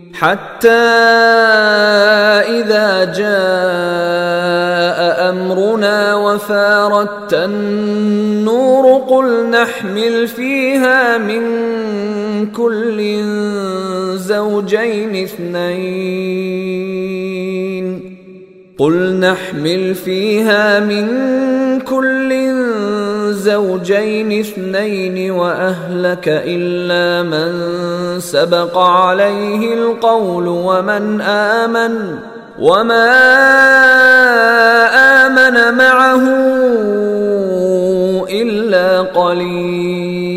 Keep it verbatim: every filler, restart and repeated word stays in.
حتى إذا جاء أمرنا وفارت النور قل نحمل فيها من كل زوجين اثنين قل نحمل فيها من كل زوجين اثنين وأهلك إلا من سبق عليه القول ومن آمن وما آمن معه إلا قليل.